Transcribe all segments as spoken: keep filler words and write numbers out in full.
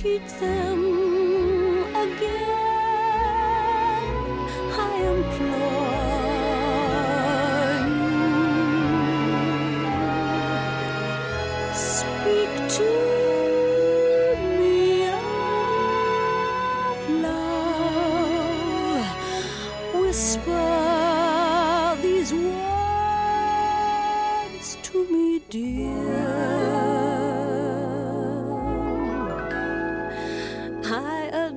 repeat them again. I implore you, speak to me of love, whisper these words to me, dear. I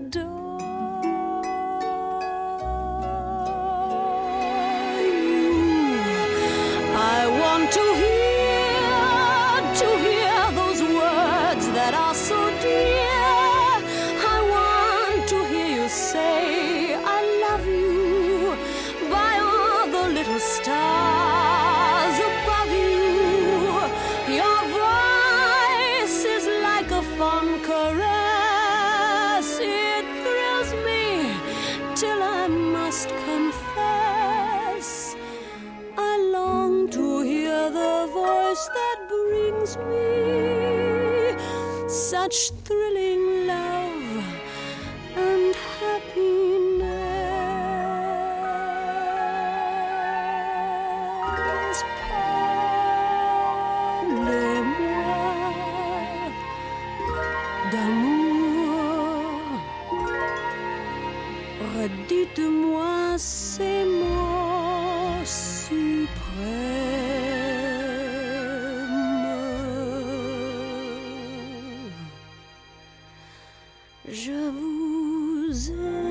adore you. I want to hear, to hear those words that are so dear. I want to hear you say, I love you, by all the little stars above you. Your voice is like a fond caress. It thrills me till I must confess I long to hear the voice that brings me such thrilling love and happiness. Parlez-moi d'amour, redites-moi ces mots suprêmes. Je vous aime.